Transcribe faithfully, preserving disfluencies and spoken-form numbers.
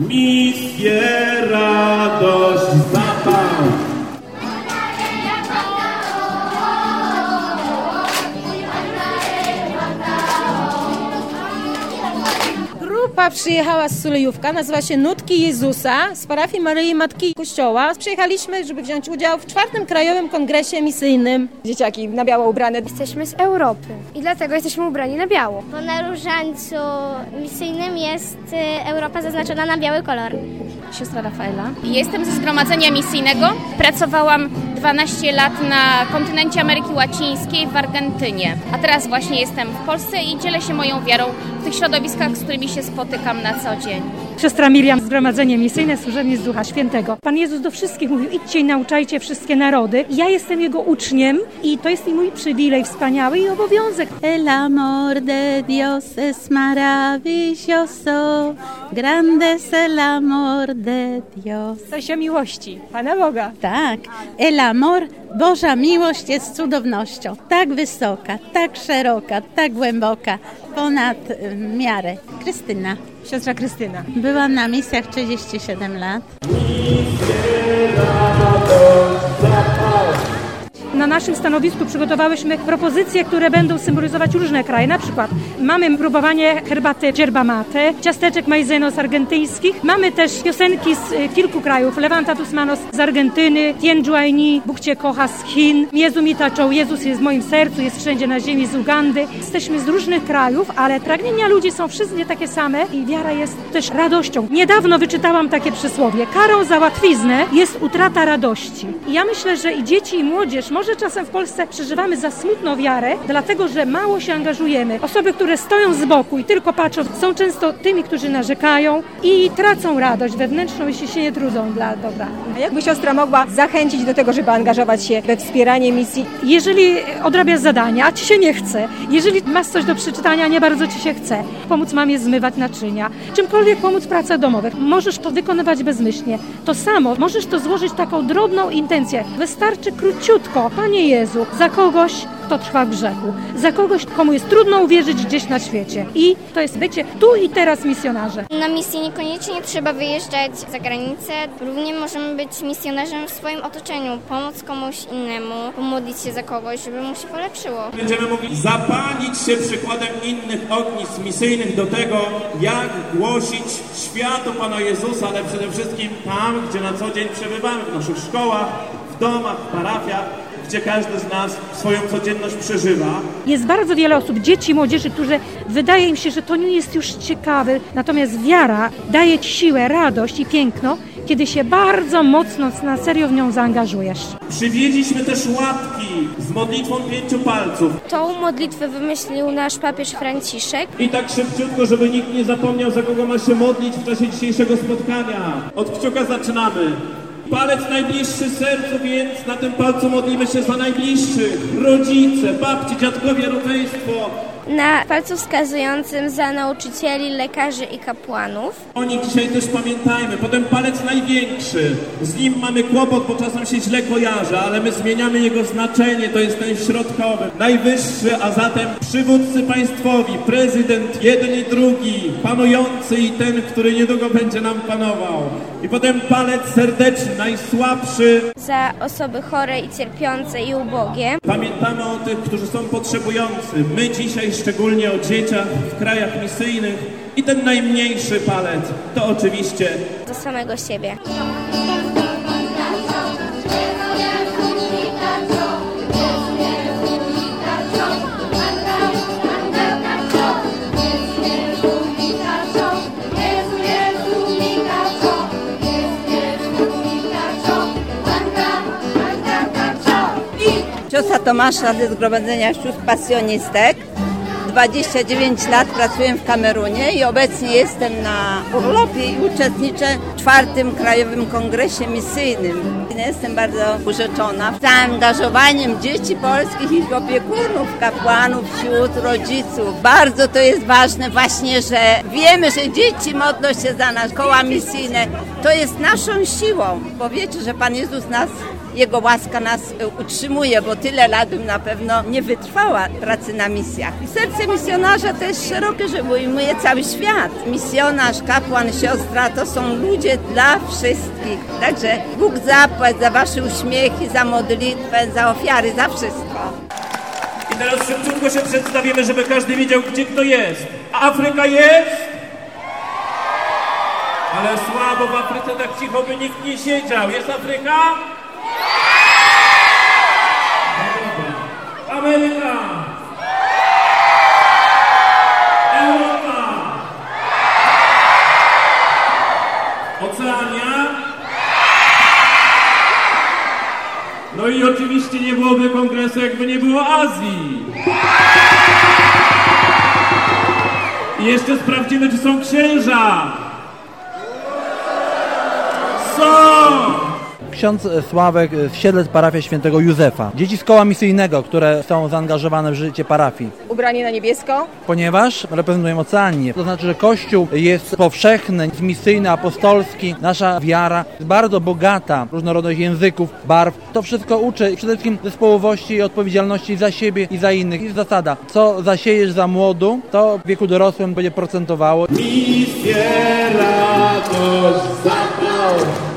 Misję, radość, zapał. Grupa przyjechała z Sulejówka, nazywa się Nutki Jezusa z parafii Maryi Matki Kościoła. Przyjechaliśmy, żeby wziąć udział w czwartym Krajowym Kongresie Misyjnym. Dzieciaki na biało ubrane. Jesteśmy z Europy i dlatego jesteśmy ubrani na biało. Bo na różańcu misyjnym jest Europa zaznaczona na biały kolor. Siostra Rafaela. Jestem ze Zgromadzenia Misyjnego. Pracowałam dwanaście lat na kontynencie Ameryki Łacińskiej w Argentynie. A teraz właśnie jestem w Polsce i dzielę się moją wiarą w tych środowiskach, z którymi się spotykam na co dzień. Siostra Miriam, Zgromadzenie Misyjne, Służebnie z Ducha Świętego. Pan Jezus do wszystkich mówił: idźcie i nauczajcie wszystkie narody. Ja jestem Jego uczniem i to jest i mój przywilej wspaniały i obowiązek. El amor de Dios es maravilloso, grande es el amor de Dios. To się miłości Pana Boga. Tak, el amor, Boża miłość jest cudownością. Tak wysoka, tak szeroka, tak głęboka, ponad y, miarę. Krystyna. Siostra Krystyna. Byłam na misjach trzydzieści siedem lat. Na naszym stanowisku przygotowałyśmy propozycje, które będą symbolizować różne kraje. Na przykład mamy próbowanie herbaty yerba mate, ciasteczek maizenos argentyńskich. Mamy też piosenki z kilku krajów. Levantatus manos z Argentyny, Tien Juaini, Bóg Cię kocha z Chin, Jezu mi taczą, Jezus jest w moim sercu, jest wszędzie na ziemi z Ugandy. Jesteśmy z różnych krajów, ale pragnienia ludzi są wszystkie takie same i wiara jest też radością. Niedawno wyczytałam takie przysłowie: karą za łatwiznę jest utrata radości. I ja myślę, że i dzieci, i młodzież, może czasem w Polsce przeżywamy za smutną wiarę, dlatego że mało się angażujemy. Osoby, które stoją z boku i tylko patrzą, są często tymi, którzy narzekają i tracą radość wewnętrzną, jeśli się nie trudzą dla dobra. A jakby siostra mogła zachęcić do tego, żeby angażować się we wspieranie misji? Jeżeli odrabiasz zadania, a ci się nie chce, jeżeli masz coś do przeczytania, nie bardzo ci się chce, pomóc mamie zmywać naczynia, czymkolwiek pomóc w pracach domowych, możesz to wykonywać bezmyślnie. To samo, możesz to złożyć taką drobną intencję. Wystarczy króciutko: Panie Jezu, za kogoś, kto trwa w grzechu, za kogoś, komu jest trudno uwierzyć gdzieś na świecie. I to jest bycie tu i teraz misjonarzem. Na misję niekoniecznie trzeba wyjeżdżać za granicę. Równie możemy być misjonarzem w swoim otoczeniu, pomóc komuś innemu, pomodlić się za kogoś, żeby mu się polepszyło. Będziemy mogli zapalić się przykładem innych ognisk misyjnych do tego, jak głosić światu Pana Jezusa, ale przede wszystkim tam, gdzie na co dzień przebywamy, w naszych szkołach, w domach, w parafiach, gdzie każdy z nas swoją codzienność przeżywa. Jest bardzo wiele osób, dzieci, młodzieży, którzy wydaje im się, że to nie jest już ciekawe, natomiast wiara daje ci siłę, radość i piękno, kiedy się bardzo mocno, na serio w nią zaangażujesz. Przywieźliśmy też łapki z modlitwą pięciu palców. Tą modlitwę wymyślił nasz papież Franciszek. I tak szybciutko, żeby nikt nie zapomniał, za kogo ma się modlić w czasie dzisiejszego spotkania. Od kciuka zaczynamy. Palec najbliższy sercu, więc na tym palcu modlimy się za najbliższych. Rodzice, babci, dziadkowie, rodzeństwo. Na palcu wskazującym za nauczycieli, lekarzy i kapłanów. O nich dzisiaj też pamiętajmy. Potem palec największy. Z nim mamy kłopot, bo czasem się źle kojarzy, ale my zmieniamy jego znaczenie. To jest ten środkowy. Najwyższy, a zatem przywódcy państwowi, prezydent, jeden i drugi, panujący i ten, który niedługo będzie nam panował. I potem palec serdeczny, najsłabszy. Za osoby chore i cierpiące i ubogie. Pamiętamy o tych, którzy są potrzebujący. My dzisiaj szczególnie o dzieciach w krajach misyjnych. I ten najmniejszy palec to oczywiście do samego siebie. Siostra Tomasza ze Zgromadzenia Sióstr Pasjonistek. dwadzieścia dziewięć lat pracuję w Kamerunie i obecnie jestem na urlopie i uczestniczę w czwartym Krajowym Kongresie Misyjnym. Jestem bardzo urzeczona zaangażowaniem dzieci polskich i ich opiekunów, kapłanów, wśród rodziców. Bardzo to jest ważne właśnie, że wiemy, że dzieci modlą się za nas, koła misyjne. To jest naszą siłą, bo wiecie, że Pan Jezus nas Jego łaska nas utrzymuje, bo tyle lat bym na pewno nie wytrwała pracy na misjach. I serce misjonarza to jest szerokie, że obejmuje cały świat. Misjonarz, kapłan, siostra to są ludzie dla wszystkich. Także Bóg zapłać za wasze uśmiechy, za modlitwę, za ofiary, za wszystko. I teraz szybciutko się przedstawimy, żeby każdy wiedział, gdzie kto jest. A Afryka jest? Ale słabo, w Afryce tak cicho by nikt nie siedział. Jest Afryka? Ameryka! Europa! Oceania? No i oczywiście nie byłoby kongresu, jakby nie było Azji. I jeszcze sprawdzimy, czy są księża. Są! Ksiądz Sławek z Siedlec, parafia świętego Józefa. Dzieci z koła misyjnego, które są zaangażowane w życie parafii. Ubrani na niebiesko. Ponieważ reprezentują Oceanię. To znaczy, że Kościół jest powszechny, misyjny, apostolski. Nasza wiara jest bardzo bogata, różnorodność języków, barw. To wszystko uczy przede wszystkim zespołowości i odpowiedzialności za siebie i za innych. Jest zasada, co zasiejesz za młodu, to w wieku dorosłym będzie procentowało. Misję, radość, zapał.